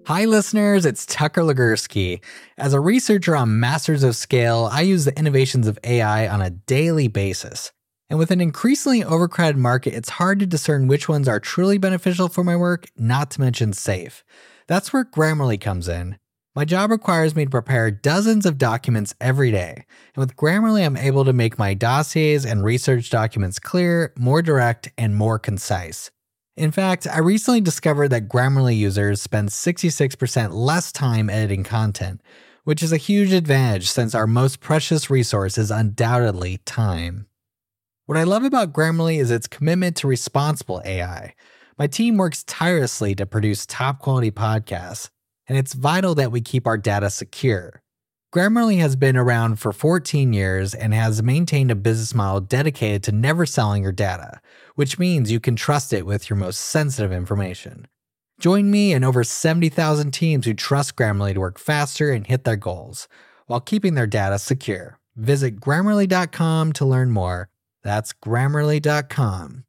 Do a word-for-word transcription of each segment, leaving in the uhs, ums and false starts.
Hi, listeners. It's Tucker Legursky. As a researcher on Masters of Scale, I use the innovations of A I on a daily basis. And with an increasingly overcrowded market, it's hard to discern which ones are truly beneficial for my work, not to mention safe. That's where Grammarly comes in. My job requires me to prepare dozens of documents every day. And with Grammarly, I'm able to make my dossiers and research documents clear, more direct, and more concise. In fact, I recently discovered that Grammarly users spend sixty-six percent less time editing content, which is a huge advantage since our most precious resource is undoubtedly time. What I love about Grammarly is its commitment to responsible A I. My team works tirelessly to produce top-quality podcasts, and it's vital that we keep our data secure. Grammarly has been around for fourteen years and has maintained a business model dedicated to never selling your data, which means you can trust it with your most sensitive information. Join me and over seventy thousand teams who trust Grammarly to work faster and hit their goals, while keeping their data secure. Visit Grammarly dot com to learn more. That's Grammarly dot com.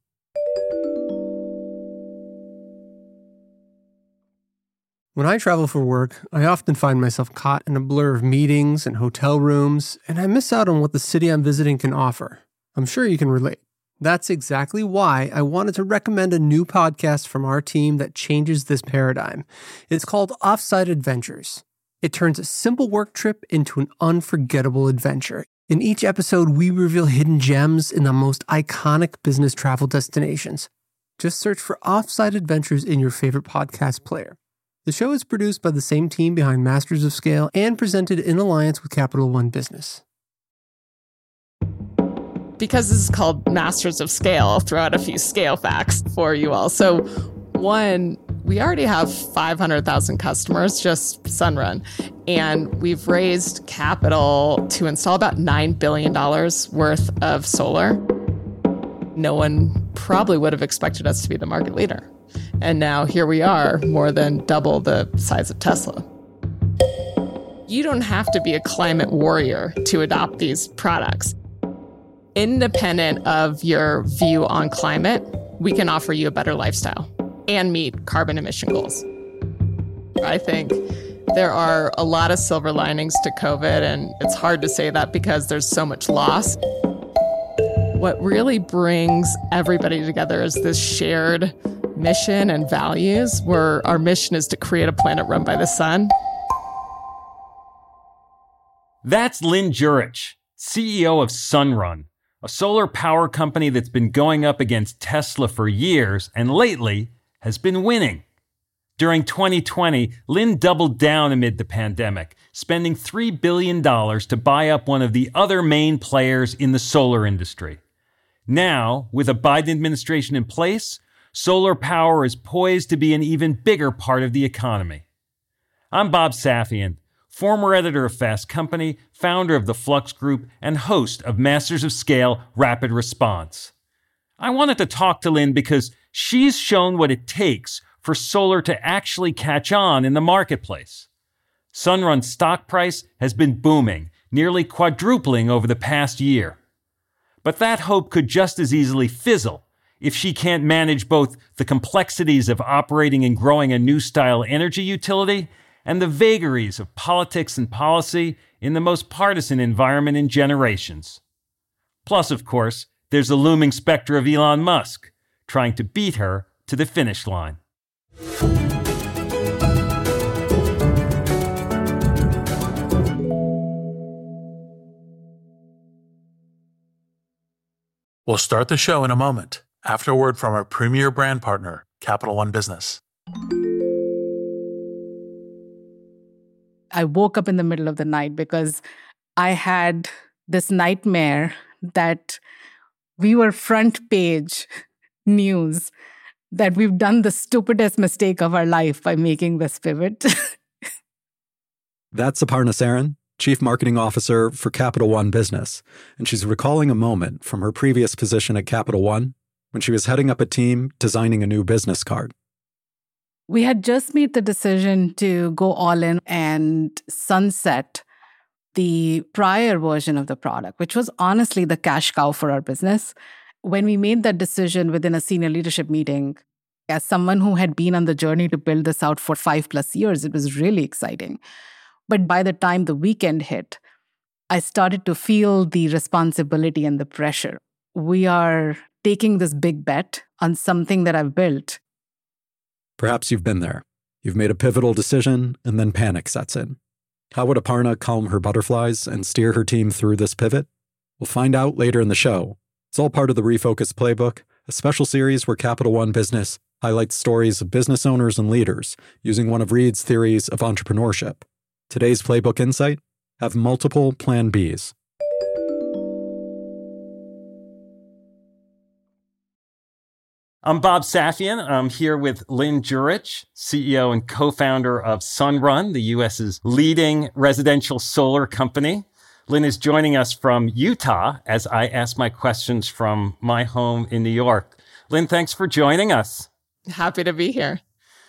When I travel for work, I often find myself caught in a blur of meetings and hotel rooms, and I miss out on what the city I'm visiting can offer. I'm sure you can relate. That's exactly why I wanted to recommend a new podcast from our team that changes this paradigm. It's called Offsite Adventures. It turns a simple work trip into an unforgettable adventure. In each episode, we reveal hidden gems in the most iconic business travel destinations. Just search for Offsite Adventures in your favorite podcast player. The show is produced by the same team behind Masters of Scale and presented in alliance with Capital One Business. Because this is called Masters of Scale, I'll throw out a few scale facts for you all. So one, we already have five hundred thousand customers, just Sunrun. And we've raised capital to install about nine billion dollars worth of solar. No one probably would have expected us to be the market leader. And now here we are, more than double the size of Tesla. You don't have to be a climate warrior to adopt these products. Independent of your view on climate, we can offer you a better lifestyle and meet carbon emission goals. I think there are a lot of silver linings to COVID, and it's hard to say that because there's so much loss. What really brings everybody together is this shared mission and values, where our mission is to create a planet run by the sun. That's Lynn Jurich, C E O of Sunrun, a solar power company that's been going up against Tesla for years and lately has been winning. During twenty twenty, Lynn doubled down amid the pandemic, spending three billion dollars to buy up one of the other main players in the solar industry. Now, with a Biden administration in place, solar power is poised to be an even bigger part of the economy. I'm Bob Safian, former editor of Fast Company, founder of the Flux Group, and host of Masters of Scale Rapid Response. I wanted to talk to Lynn because she's shown what it takes for solar to actually catch on in the marketplace. Sunrun's stock price has been booming, nearly quadrupling over the past year. But that hope could just as easily fizzle if she can't manage both the complexities of operating and growing a new style energy utility and the vagaries of politics and policy in the most partisan environment in generations. Plus, of course, there's the looming specter of Elon Musk, trying to beat her to the finish line. We'll start the show in a moment, after a word from our premier brand partner, Capital One Business. I woke up in the middle of the night because I had this nightmare that we were front page news, that we've done the stupidest mistake of our life by making this pivot. That's Aparna Saran, Chief Marketing Officer for Capital One Business, and she's recalling a moment from her previous position at Capital One when she was heading up a team designing a new business card. We had just made the decision to go all in and sunset the prior version of the product, which was honestly the cash cow for our business. When we made that decision within a senior leadership meeting, As someone who had been on the journey to build this out for five plus years, it was really exciting. But by the time the weekend hit, I started to feel the responsibility and the pressure. We are taking this big bet on something that I've built. Perhaps you've been there. You've made a pivotal decision, and then panic sets in. How would Aparna calm her butterflies and steer her team through this pivot? We'll find out later in the show. It's all part of the Refocus Playbook, a special series where Capital One Business highlights stories of business owners and leaders using one of Reid's theories of entrepreneurship. Today's Playbook Insight: have multiple Plan Bs. I'm Bob Safian. I'm here with Lynn Jurich, C E O and co-founder of Sunrun, the U S's leading residential solar company. Lynn is joining us from Utah as I ask my questions from my home in New York. Lynn, thanks for joining us. Happy to be here.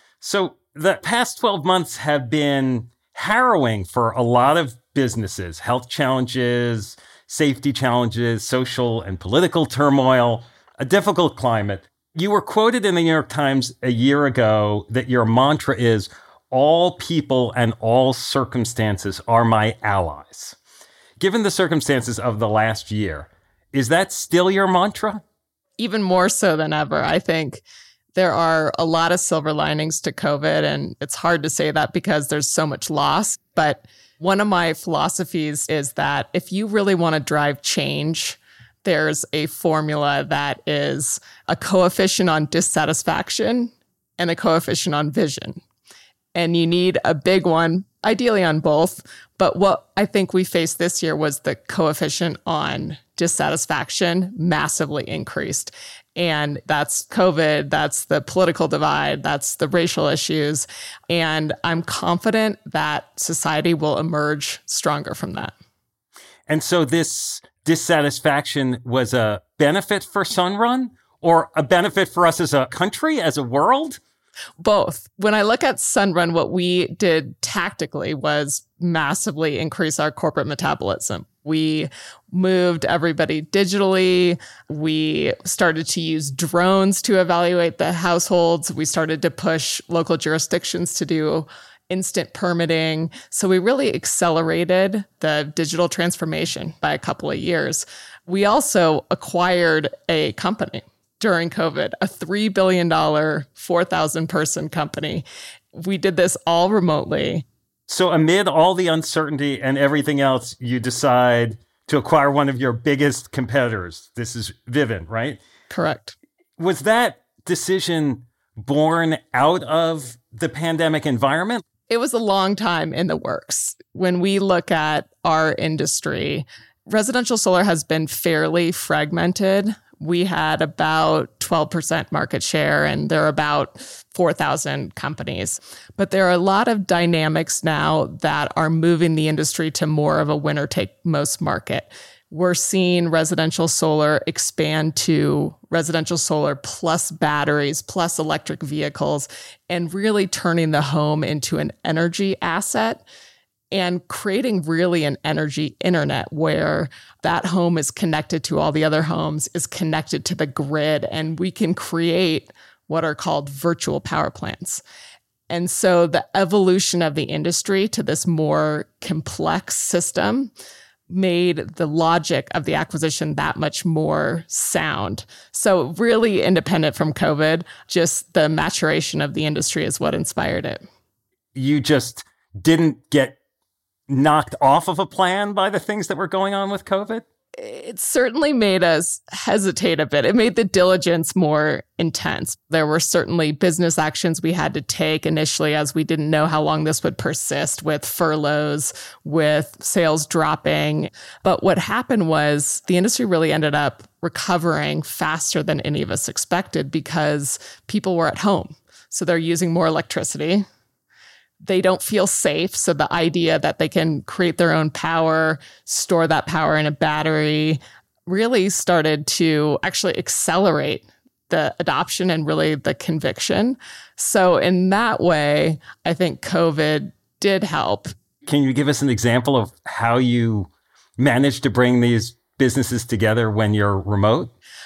So the past twelve months have been harrowing for a lot of businesses: health challenges, safety challenges, social and political turmoil, a difficult climate. You were quoted in the New York Times a year ago that your mantra is, all people and all circumstances are my allies. Given the circumstances of the last year, is that still your mantra? Even more so than ever. I think there are a lot of silver linings to COVID, and it's hard to say that because there's so much loss. But one of my philosophies is that if you really want to drive change, there's a formula that is a coefficient on dissatisfaction and a coefficient on vision. And you need a big one, ideally on both. But what I think we faced this year was the coefficient on dissatisfaction massively increased. And that's COVID, that's the political divide, that's the racial issues. And I'm confident that society will emerge stronger from that. And so this dissatisfaction was a benefit for Sunrun or a benefit for us as a country, as a world? Both. When I look at Sunrun, what we did tactically was massively increase our corporate metabolism. We moved everybody digitally. We started to use drones to evaluate the households. We started to push local jurisdictions to do instant permitting. So we really accelerated the digital transformation by a couple of years. We also acquired a company during COVID, a three billion dollars, four thousand person company. We did this all remotely. So amid all the uncertainty and everything else, you decide to acquire one of your biggest competitors. This is Vivint, right? Correct. Was that decision born out of the pandemic environment? It was a long time in the works. When we look at our industry, residential solar has been fairly fragmented. We had about twelve percent market share, and there are about four thousand companies. But there are a lot of dynamics now that are moving the industry to more of a winner-take-most market. We're seeing residential solar expand to residential solar plus batteries, plus electric vehicles, and really turning the home into an energy asset and creating really an energy internet where that home is connected to all the other homes, is connected to the grid, and we can create what are called virtual power plants. And so the evolution of the industry to this more complex system made the logic of the acquisition that much more sound. So really independent from COVID, just the maturation of the industry is what inspired it. You just didn't get knocked off of a plan by the things that were going on with COVID? It certainly made us hesitate a bit. It made the diligence more intense. There were certainly business actions we had to take initially as we didn't know how long this would persist, with furloughs, with sales dropping. But what happened was the industry really ended up recovering faster than any of us expected because people were at home. So they're using more electricity. They don't feel safe. So the idea that they can create their own power, store that power in a battery, really started to actually accelerate the adoption and really the conviction. So in that way, I think COVID did help. Can you give us an example of how you managed to bring these businesses together when you're remote?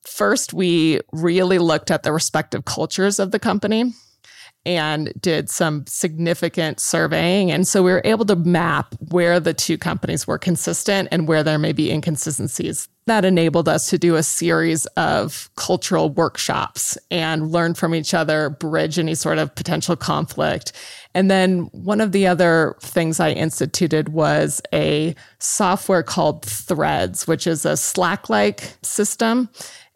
First, we really looked at the respective cultures of the company and did some significant surveying. And so we were able to map where the two companies were consistent and where there may be inconsistencies. That enabled us to do a series of cultural workshops and learn from each other, bridge any sort of potential conflict. And then one of the other things I instituted was a software called Threads, which is a Slack-like system,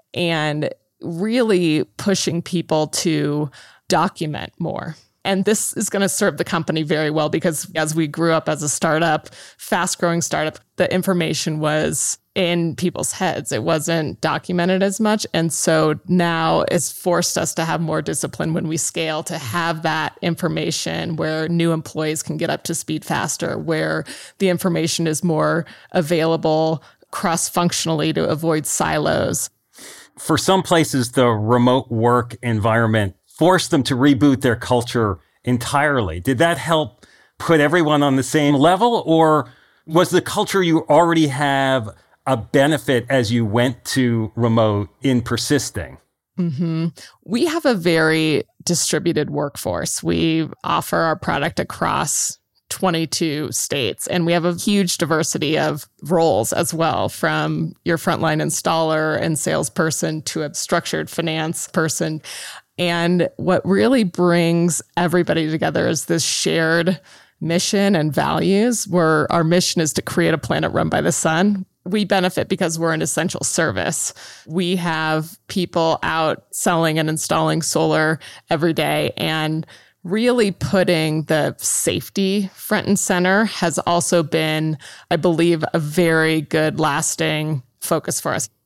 and really pushing people to document more. And this is going to serve the company very well because as we grew up as a startup, fast-growing startup, the information was in people's heads. It wasn't documented as much. And so now it's forced us to have more discipline when we scale, to have that information where new employees can get up to speed faster, where the information is more available cross-functionally to avoid silos. For some places, the remote work environment forced them to reboot their culture entirely. Did that help put everyone on the same level, or was the culture you already have a benefit as you went to remote in persisting? Mm-hmm. We have a very distributed workforce. We offer our product across twenty-two states, and we have a huge diversity of roles as well, from your frontline installer and salesperson to a structured finance person. And what really brings everybody together is this shared mission and values, where our mission is to create a planet run by the sun. We benefit because we're an essential service. We have people out selling and installing solar every day, and really putting the safety front and center has also been, I believe, a very good lasting focus for us.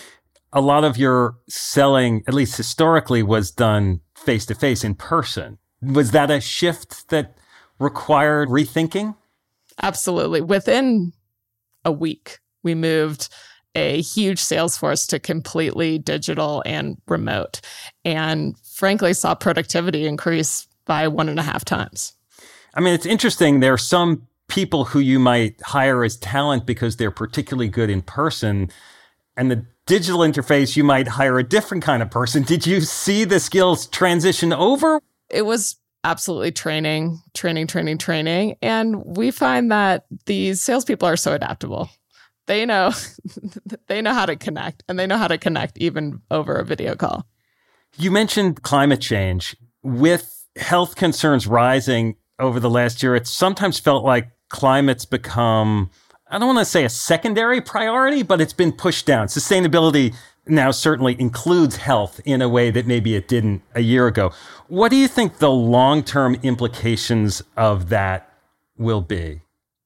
A lot of your selling, at least historically, was done face-to-face in person. Was that a shift that required rethinking? Absolutely. Within a week, we moved a huge sales force to completely digital and remote, and frankly saw productivity increase by one and a half times. I mean, it's interesting. There are some people who you might hire as talent because they're particularly good in person, and the digital interface, you might hire a different kind of person. Did you see the skills transition over? It was absolutely training, training, training, training. And we find that these salespeople are so adaptable. They know, they know how to connect, and they know how to connect even over a video call. You mentioned climate change. With health concerns rising over the last year, it's sometimes felt like climate's become, I don't want to say a secondary priority, but it's been pushed down. Sustainability now certainly includes health in a way that maybe it didn't a year ago. What do you think the long-term implications of that will be?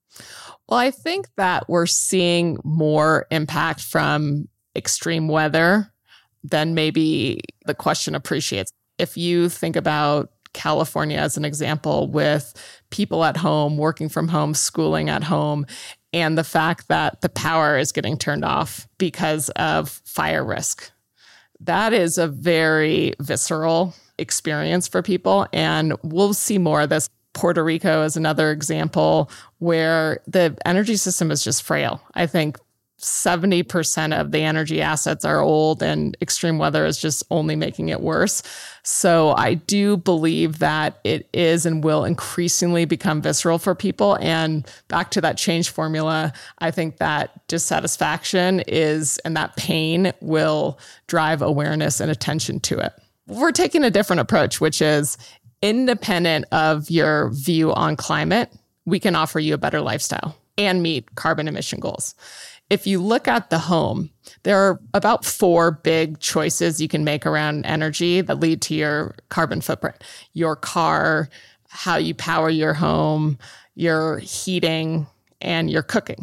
Well, I think that we're seeing more impact from extreme weather than maybe the question appreciates. If you think about California as an example, with people at home, working from home, schooling at home, and the fact that the power is getting turned off because of fire risk. That is a very visceral experience for people, and we'll see more of this. Puerto Rico is another example where the energy system is just frail. I think seventy percent of the energy assets are old, and extreme weather is just only making it worse. So I do believe that it is and will increasingly become visceral for people. And back to that change formula, I think that dissatisfaction is, and that pain will drive awareness and attention to it. We're taking a different approach, which is independent of your view on climate, we can offer you a better lifestyle and meet carbon emission goals. If you look at the home, there are about four big choices you can make around energy that lead to your carbon footprint. Your car, how you power your home, your heating, and your cooking.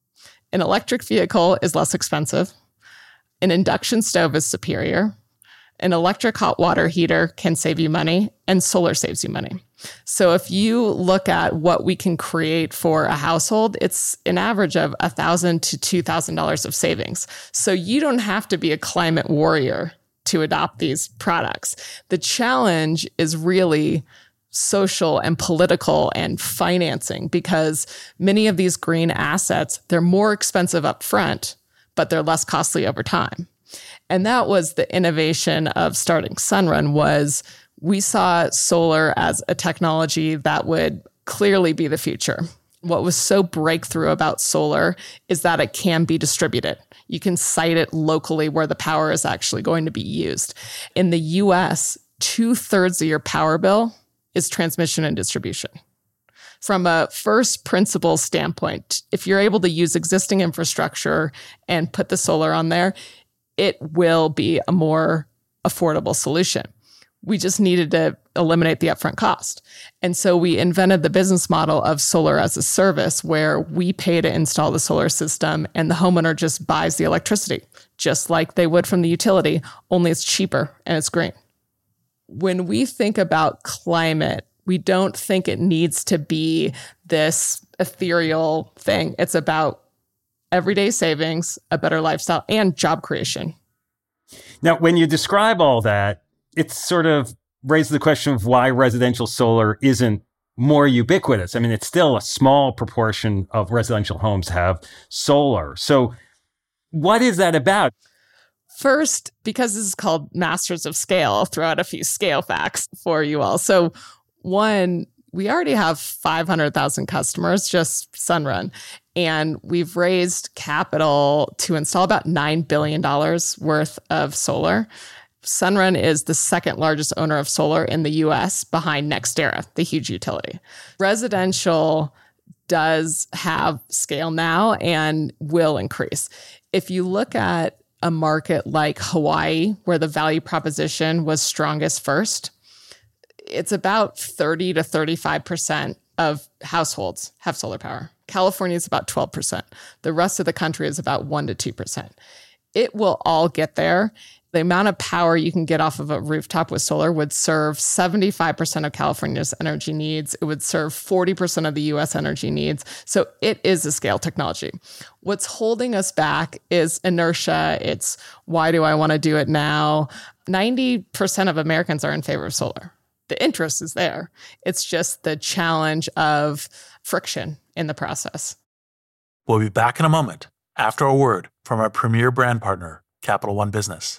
An electric vehicle is less expensive. An induction stove is superior. An electric hot water heater can save you money, and solar saves you money. So if you look at what we can create for a household, it's an average of one thousand dollars to two thousand dollars of savings. So you don't have to be a climate warrior to adopt these products. The challenge is really social and political and financing, because many of these green assets, they're more expensive up front, but they're less costly over time. And that was the innovation of starting Sunrun was we saw solar as a technology that would clearly be the future. What was so breakthrough about solar is that it can be distributed. You can site it locally where the power is actually going to be used. In the U S, two-thirds of your power bill is transmission and distribution. From a first principle standpoint, if you're able to use existing infrastructure and put the solar on there, it will be a more affordable solution. We just needed to eliminate the upfront cost. And so we invented the business model of solar as a service where we pay to install the solar system and the homeowner just buys the electricity, just like they would from the utility, only it's cheaper and it's green. When we think about climate, we don't think it needs to be this ethereal thing. It's about everyday savings, a better lifestyle, and job creation. Now, when you describe all that, it's sort of raised the question of why residential solar isn't more ubiquitous. I mean, it's still a small proportion of residential homes have solar. So what is that about? First, because this is called Masters of Scale, I'll throw out a few scale facts for you all. So one, we already have five hundred thousand customers, just Sunrun. And we've raised capital to install about nine billion dollars worth of solar. Sunrun is the second largest owner of solar in the U S behind NextEra, the huge utility. Residential does have scale now and will increase. If you look at a market like Hawaii, where the value proposition was strongest first, it's about thirty to thirty-five percent of households have solar power. California is about twelve percent. The rest of the country is about one to two percent. It will all get there. The amount of power you can get off of a rooftop with solar would serve seventy-five percent of California's energy needs. It would serve forty percent of the U S energy needs. So it is a scale technology. What's holding us back is inertia. It's why do I want to do it now? ninety percent of Americans are in favor of solar. The interest is there. It's just the challenge of friction in the process. We'll be back in a moment after a word from our premier brand partner, Capital One Business.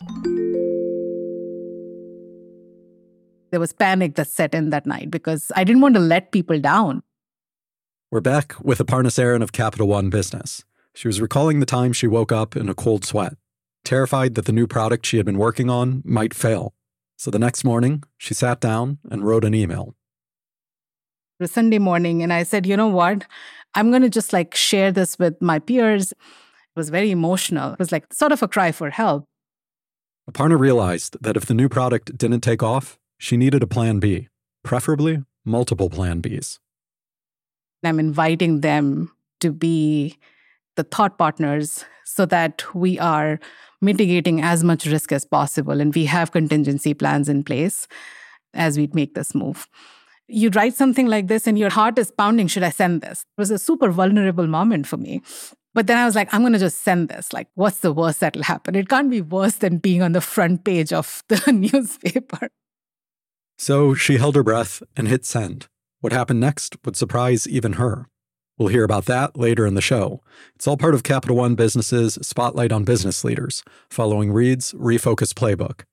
There was panic that set in that night because I didn't want to let people down. We're back with Aparna Saran of Capital One Business. She was recalling the time she woke up in a cold sweat, terrified that the new product she had been working on might fail. So the next morning, she sat down and wrote an email. It was Sunday morning, and I said, you know what? I'm going to just like share this with my peers. It was very emotional. It was like sort of a cry for help. Aparna realized that if the new product didn't take off, she needed a plan B, preferably multiple plan Bs. I'm inviting them to be the thought partners so that we are mitigating as much risk as possible and we have contingency plans in place as we make this move. You write something like this and your heart is pounding, should I send this? It was a super vulnerable moment for me. But then I was like, I'm going to just send this. Like, what's the worst that'll happen? It can't be worse than being on the front page of the newspaper. So she held her breath and hit send. What happened next would surprise even her. We'll hear about that later in the show. It's all part of Capital One Business's Spotlight on Business Leaders, following Reed's Refocus Playbook.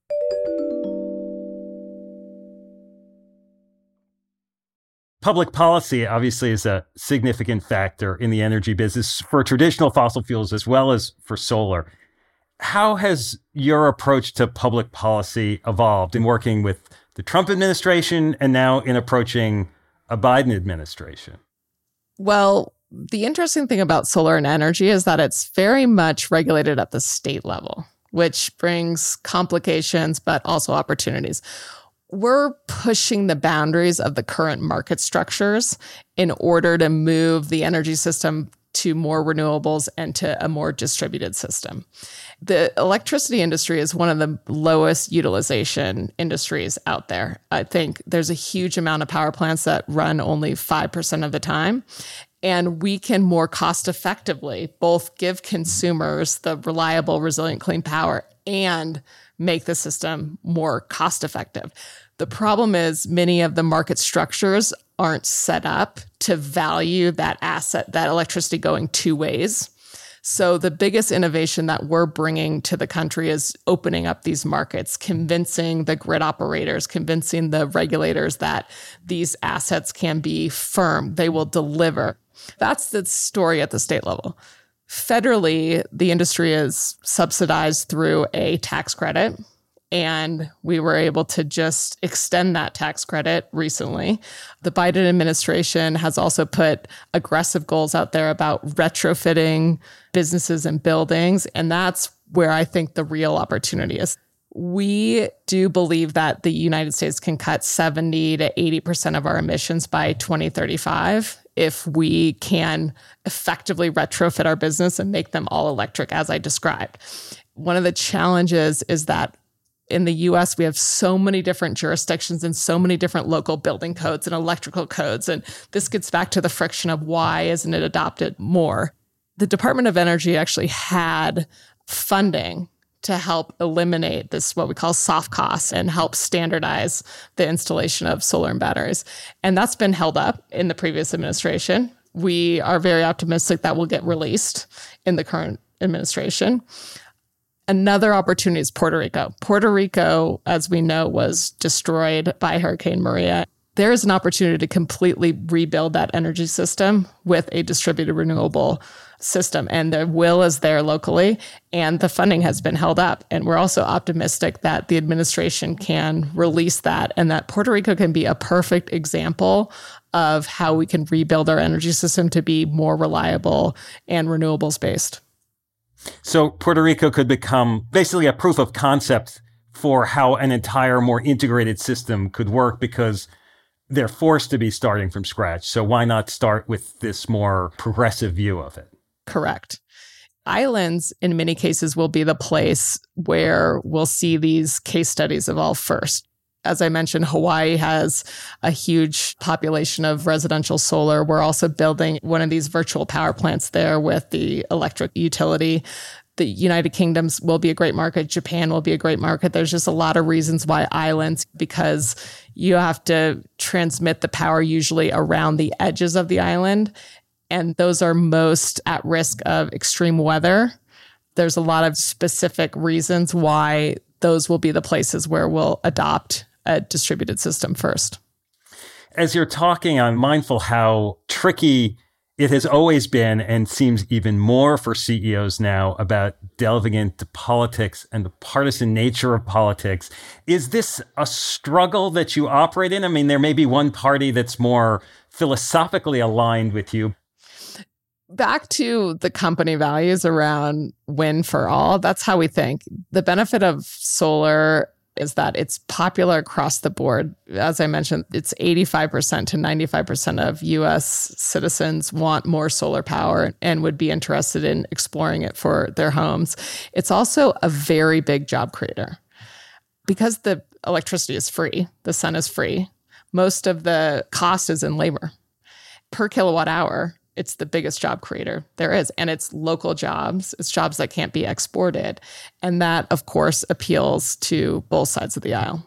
Public policy obviously is a significant factor in the energy business for traditional fossil fuels as well as for solar. How has your approach to public policy evolved in working with the Trump administration and now in approaching a Biden administration? Well, the interesting thing about solar and energy is that it's very much regulated at the state level, which brings complications, but also opportunities. We're pushing the boundaries of the current market structures in order to move the energy system to more renewables and to a more distributed system. The electricity industry is one of the lowest utilization industries out there. I think there's a huge amount of power plants that run only five percent of the time. And we can more cost effectively both give consumers the reliable, resilient, clean power and make the system more cost effective. The problem is many of the market structures aren't set up to value that asset, that electricity going two ways. So the biggest innovation that we're bringing to the country is opening up these markets, convincing the grid operators, convincing the regulators that these assets can be firm, they will deliver. That's the story at the state level. Federally, the industry is subsidized through a tax credit, and we were able to just extend that tax credit recently. The Biden administration has also put aggressive goals out there about retrofitting businesses and buildings, and that's where I think the real opportunity is. We do believe that the United States can cut seventy to eighty percent of our emissions by twenty thirty-five if we can effectively retrofit our business and make them all electric, as I described. One of the challenges is that in the U S, we have so many different jurisdictions and so many different local building codes and electrical codes. And this gets back to the friction of why isn't it adopted more? The Department of Energy actually had funding to help eliminate this, what we call soft costs, and help standardize the installation of solar and batteries. And that's been held up in the previous administration. We are very optimistic that will get released in the current administration. Another opportunity is Puerto Rico. Puerto Rico, as we know, was destroyed by Hurricane Maria. There is an opportunity to completely rebuild that energy system with a distributed renewable system. And the will is there locally, and the funding has been held up. And we're also optimistic that the administration can release that and that Puerto Rico can be a perfect example of how we can rebuild our energy system to be more reliable and renewables based. So Puerto Rico could become basically a proof of concept for how an entire, more integrated system could work because they're forced to be starting from scratch. So why not start with this more progressive view of it? Correct. Islands, in many cases, will be the place where we'll see these case studies evolve first. As I mentioned, Hawaii has a huge population of residential solar. We're also building one of these virtual power plants there with the electric utility. The United Kingdom will be a great market. Japan will be a great market. There's just a lot of reasons why islands, because you have to transmit the power usually around the edges of the island. And those are most at risk of extreme weather. There's a lot of specific reasons why those will be the places where we'll adopt a distributed system first. As you're talking, I'm mindful how tricky it has always been and seems even more for C E Os now about delving into politics and the partisan nature of politics. Is this a struggle that you operate in? I mean, there may be one party that's more philosophically aligned with you. Back to the company values around win for all, that's how we think. The benefit of solar is that it's popular across the board. As I mentioned, it's eighty-five percent to ninety-five percent of U S citizens want more solar power and would be interested in exploring it for their homes. It's also a very big job creator. Because the electricity is free, the sun is free, most of the cost is in labor. Per kilowatt hour, it's the biggest job creator there is. And it's local jobs. It's jobs that can't be exported. And that, of course, appeals to both sides of the aisle.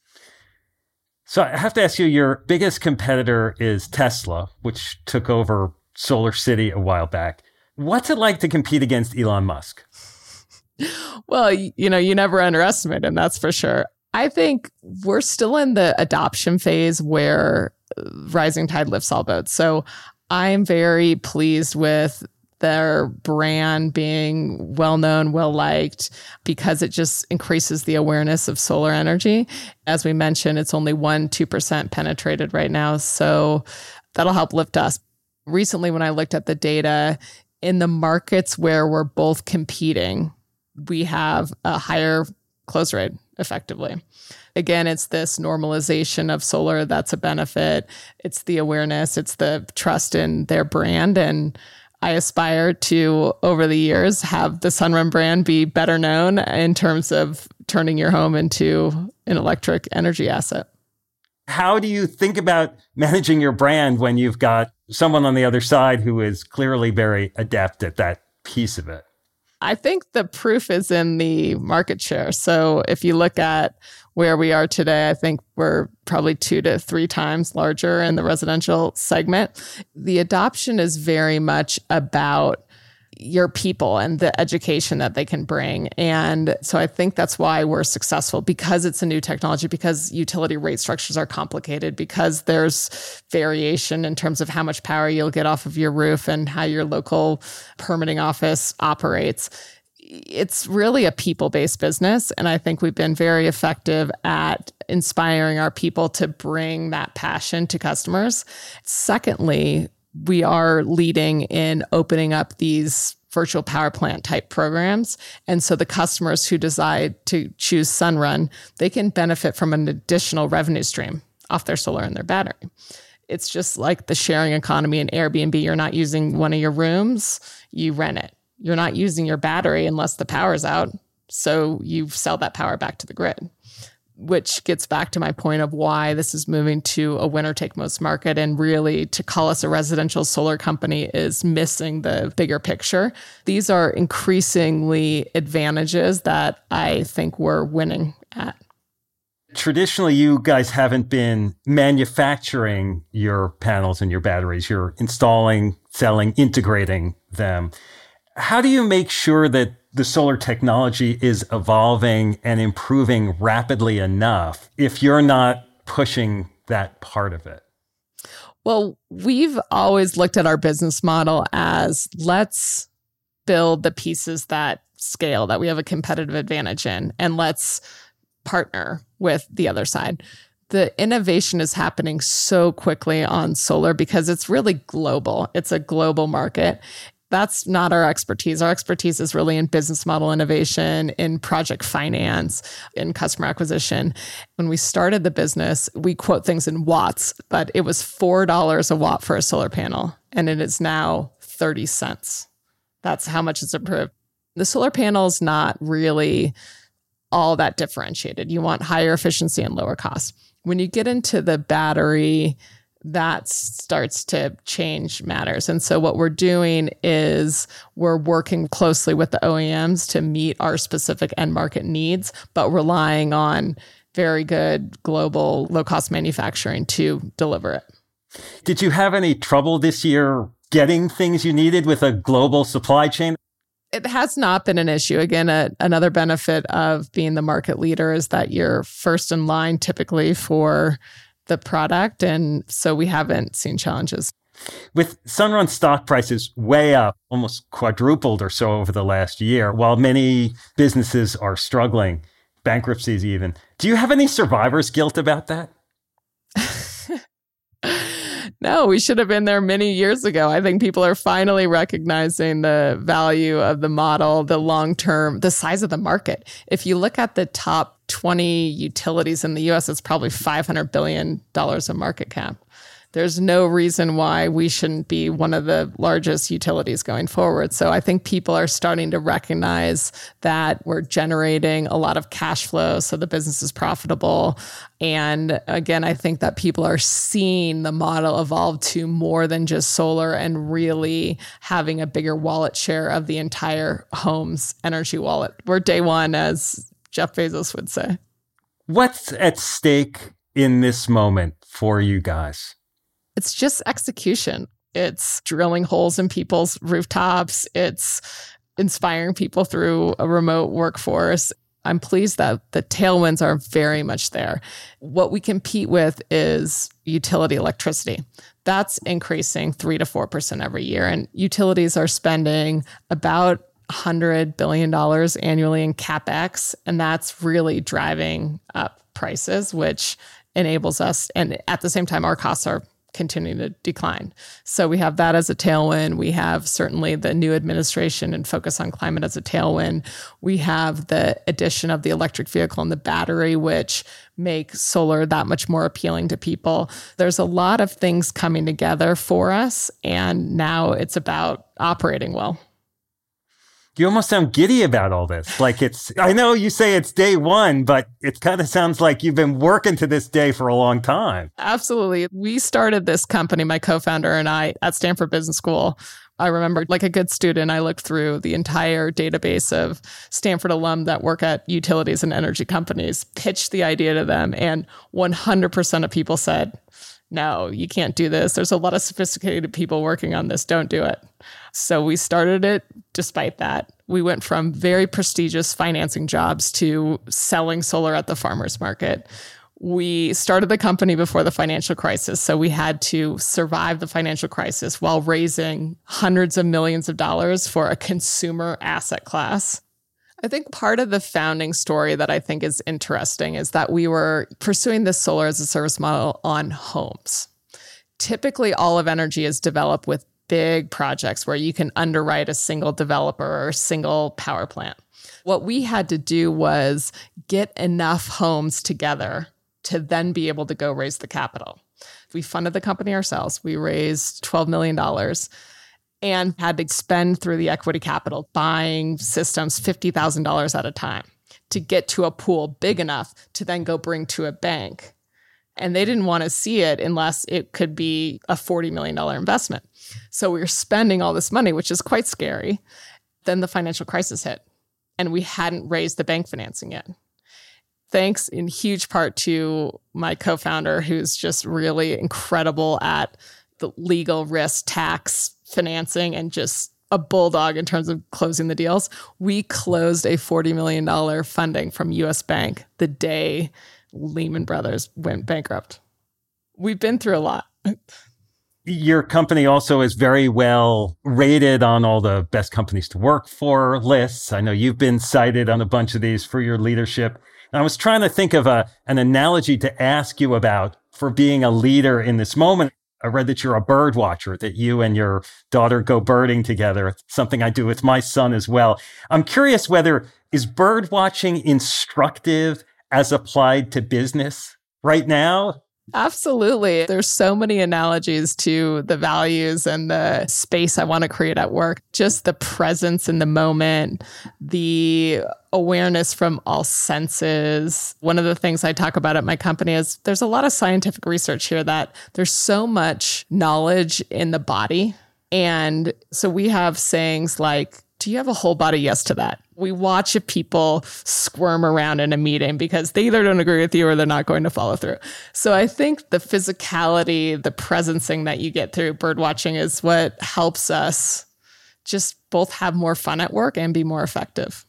So I have to ask you, your biggest competitor is Tesla, which took over Solar City a while back. What's it like to compete against Elon Musk? Well, you know, you never underestimate him, that's for sure. I think we're still in the adoption phase where rising tide lifts all boats. So I'm very pleased with their brand being well-known, well-liked, because it just increases the awareness of solar energy. As we mentioned, it's only one to two percent penetrated right now, so that'll help lift us. Recently, when I looked at the data, in the markets where we're both competing, we have a higher close rate, effectively. Again, it's this normalization of solar that's a benefit. It's the awareness. It's the trust in their brand. And I aspire to, over the years, have the Sunrun brand be better known in terms of turning your home into an electric energy asset. How do you think about managing your brand when you've got someone on the other side who is clearly very adept at that piece of it? I think the proof is in the market share. So if you look at where we are today, I think we're probably two to three times larger in the residential segment. The adoption is very much about your people and the education that they can bring. And so I think that's why we're successful, because it's a new technology, because utility rate structures are complicated, because there's variation in terms of how much power you'll get off of your roof and how your local permitting office operates. It's really a people-based business. And I think we've been very effective at inspiring our people to bring that passion to customers. Secondly, we are leading in opening up these virtual power plant type programs. And so the customers who decide to choose Sunrun, they can benefit from an additional revenue stream off their solar and their battery. It's just like the sharing economy in Airbnb. You're not using one of your rooms, you rent it. You're not using your battery unless the power's out. So you sell that power back to the grid, which gets back to my point of why this is moving to a winner-take-most market. And really, to call us a residential solar company is missing the bigger picture. These are increasingly advantages that I think we're winning at. Traditionally, you guys haven't been manufacturing your panels and your batteries. You're installing, selling, integrating them. How do you make sure that the solar technology is evolving and improving rapidly enough if you're not pushing that part of it? Well, we've always looked at our business model as let's build the pieces that scale, that we have a competitive advantage in, and let's partner with the other side. The innovation is happening so quickly on solar because it's really global. It's a global market. That's not our expertise. Our expertise is really in business model innovation, in project finance, in customer acquisition. When we started the business, we quote things in watts, but it was four dollars a watt for a solar panel, and it is now thirty cents. That's how much it's improved. The solar panel is not really all that differentiated. You want higher efficiency and lower cost. When you get into the battery, that starts to change matters. And so what we're doing is we're working closely with the O E Ms to meet our specific end market needs, but relying on very good global low-cost manufacturing to deliver it. Did you have any trouble this year getting things you needed with a global supply chain? It has not been an issue. Again, a, another benefit of being the market leader is that you're first in line typically for the product. And so we haven't seen challenges. With Sunrun stock prices way up, almost quadrupled or so over the last year, while many businesses are struggling, bankruptcies even, do you have any survivor's guilt about that? No, we should have been there many years ago. I think people are finally recognizing the value of the model, the long-term, the size of the market. If you look at the top twenty utilities in the U S, it's probably five hundred billion dollars of market cap. There's no reason why we shouldn't be one of the largest utilities going forward. So I think people are starting to recognize that we're generating a lot of cash flow, so the business is profitable. And again, I think that people are seeing the model evolve to more than just solar and really having a bigger wallet share of the entire home's energy wallet. We're day one, as Jeff Bezos would say. What's at stake in this moment for you guys? It's just execution. It's drilling holes in people's rooftops. It's inspiring people through a remote workforce. I'm pleased that the tailwinds are very much there. What we compete with is utility electricity. That's increasing three to four percent every year. And utilities are spending about one hundred billion dollars annually in CapEx. And that's really driving up prices, which enables us. And at the same time, our costs are continuing to decline. So we have that as a tailwind. We have certainly the new administration and focus on climate as a tailwind. We have the addition of the electric vehicle and the battery, which make solar that much more appealing to people. There's a lot of things coming together for us, and now it's about operating well. You almost sound giddy about all this. Like it's, I know you say it's day one, but it kind of sounds like you've been working to this day for a long time. Absolutely. We started this company, my co-founder and I, at Stanford Business School. I remember, like a good student, I looked through the entire database of Stanford alum that work at utilities and energy companies, pitched the idea to them, and one hundred percent of people said, no, you can't do this. There's a lot of sophisticated people working on this. Don't do it. So we started it despite that. We went from very prestigious financing jobs to selling solar at the farmer's market. We started the company before the financial crisis, so we had to survive the financial crisis while raising hundreds of millions of dollars for a consumer asset class. I think part of the founding story that I think is interesting is that we were pursuing this solar as a service model on homes. Typically, Olive Energy is developed with big projects where you can underwrite a single developer or a single power plant. What we had to do was get enough homes together to then be able to go raise the capital. We funded the company ourselves. We raised twelve million dollars and had to spend through the equity capital buying systems fifty thousand dollars at a time to get to a pool big enough to then go bring to a bank. And they didn't want to see it unless it could be a forty million dollars investment. So we were spending all this money, which is quite scary. Then the financial crisis hit, and we hadn't raised the bank financing yet. Thanks in huge part to my co-founder, who's just really incredible at the legal risk, tax, financing, and just a bulldog in terms of closing the deals. We closed a forty million dollars funding from U S Bank the day Lehman Brothers went bankrupt. We've been through a lot. Your company also is very well rated on all the best companies to work for lists. I know you've been cited on a bunch of these for your leadership. And I was trying to think of a, an analogy to ask you about for being a leader in this moment. I read that you're a bird watcher, that you and your daughter go birding together. It's something I do with my son as well. I'm curious whether, is bird watching instructive as applied to business right now? Absolutely. There's so many analogies to the values and the space I want to create at work. Just the presence in the moment, the awareness from all senses. One of the things I talk about at my company is there's a lot of scientific research here that there's so much knowledge in the body. And so we have sayings like, do you have a whole body yes to that? We watch people squirm around in a meeting because they either don't agree with you or they're not going to follow through. So I think the physicality, the presencing that you get through bird watching is what helps us just both have more fun at work and be more effective.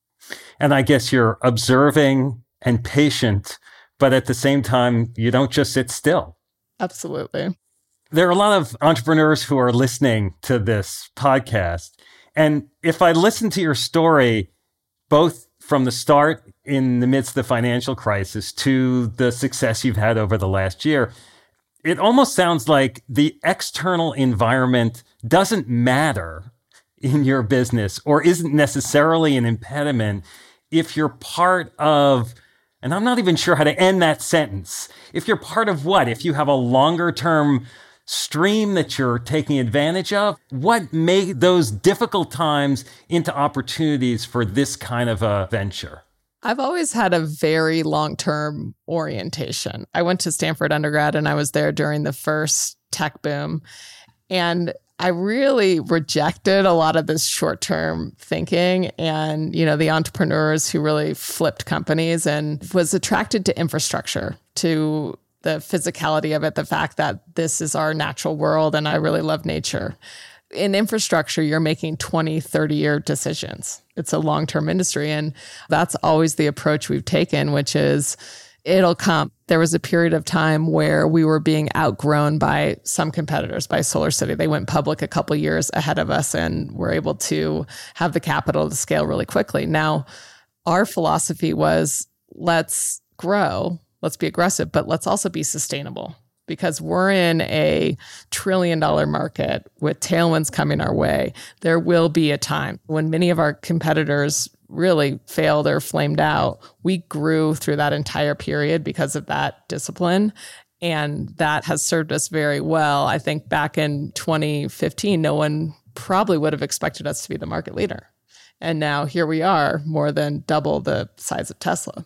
And I guess you're observing and patient, but at the same time, you don't just sit still. Absolutely. There are a lot of entrepreneurs who are listening to this podcast. And if I listen to your story, both from the start in the midst of the financial crisis to the success you've had over the last year, it almost sounds like the external environment doesn't matter in your business or isn't necessarily an impediment if you're part of, and I'm not even sure how to end that sentence, if you're part of what? If you have a longer term stream that you're taking advantage of, what made those difficult times into opportunities for this kind of a venture? I've always had a very long-term orientation. I went to Stanford undergrad and I was there during the first tech boom. And I really rejected a lot of this short-term thinking and, you know, the entrepreneurs who really flipped companies, and was attracted to infrastructure, to the physicality of it, the fact that this is our natural world and I really love nature. In infrastructure, you're making twenty, thirty-year decisions. It's a long-term industry, and that's always the approach we've taken, which is it'll come. There was a period of time where we were being outgrown by some competitors, by SolarCity. They went public a couple years ahead of us and were able to have the capital to scale really quickly. Now, our philosophy was, let's grow, let's be aggressive, but let's also be sustainable, because we're in a trillion dollar market with tailwinds coming our way. There will be a time when many of our competitors really failed or flamed out. We grew through that entire period because of that discipline. And that has served us very well. I think back in twenty fifteen, no one probably would have expected us to be the market leader. And now here we are, more than double the size of Tesla.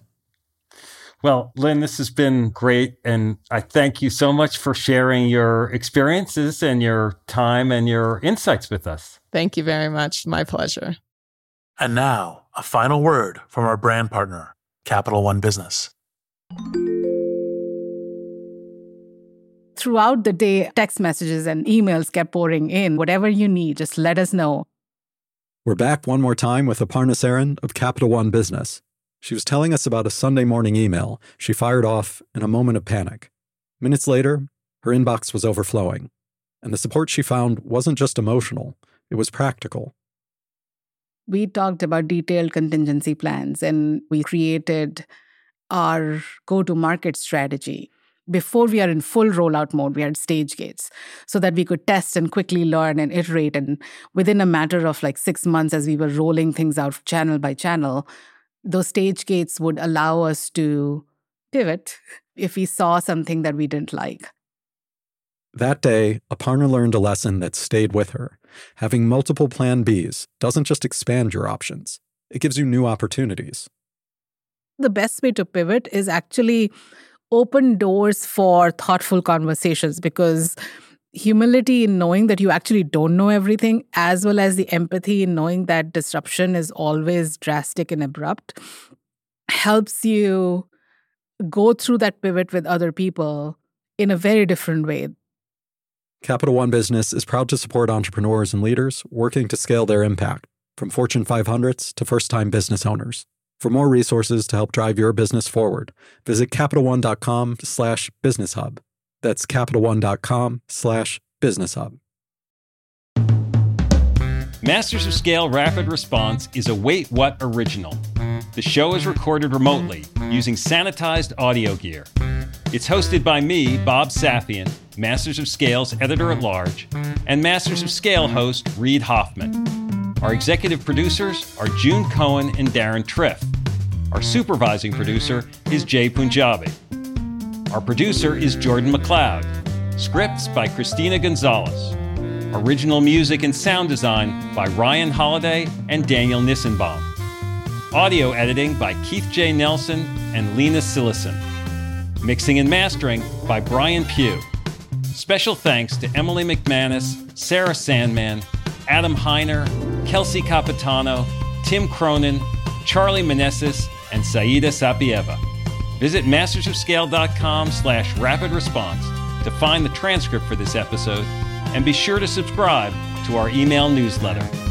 Well, Lynn, this has been great. And I thank you so much for sharing your experiences and your time and your insights with us. Thank you very much. My pleasure. And now, a final word from our brand partner, Capital One Business. throughout the day, text messages and emails kept pouring in. Whatever you need, just let us know. We're back one more time with Aparna Saran of Capital One Business. She was telling us about a Sunday morning email she fired off in a moment of panic. Minutes later, her inbox was overflowing. And the support she found wasn't just emotional, it was practical. We talked about detailed contingency plans, and we created our go-to-market strategy. Before we are in full rollout mode, we had stage gates so that we could test and quickly learn and iterate. And within a matter of like six months, as we were rolling things out channel by channel, those stage gates would allow us to pivot if we saw something that we didn't like. That day, Aparna learned a lesson that stayed with her. Having multiple plan Bs doesn't just expand your options, it gives you new opportunities. The best way to pivot is actually open doors for thoughtful conversations, because humility in knowing that you actually don't know everything, as well as the empathy in knowing that disruption is always drastic and abrupt, helps you go through that pivot with other people in a very different way. Capital One Business is proud to support entrepreneurs and leaders working to scale their impact, from Fortune five hundreds to first-time business owners. For more resources to help drive your business forward, visit CapitalOne.com slash Business Hub. That's CapitalOne.com slash Business Hub. Masters of Scale Rapid Response is a Wait What original. The show is recorded remotely using sanitized audio gear. It's hosted by me, Bob Safian, Masters of Scale's editor-at-large, and Masters of Scale host Reid Hoffman. Our executive producers are June Cohen and Darren Triff. Our supervising producer is Jay Punjabi. Our producer is Jordan McLeod. Scripts by Christina Gonzalez. Original music and sound design by Ryan Holiday and Daniel Nissenbaum. Audio editing by Keith J. Nelson and Lena Sillison. Mixing and mastering by Brian Pugh. Special thanks to Emily McManus, Sarah Sandman, Adam Heiner, Kelsey Capitano, Tim Cronin, Charlie Meneses, and Saida Sapieva. Visit mastersofscale.com slash rapid response to find the transcript for this episode, and be sure to subscribe to our email newsletter.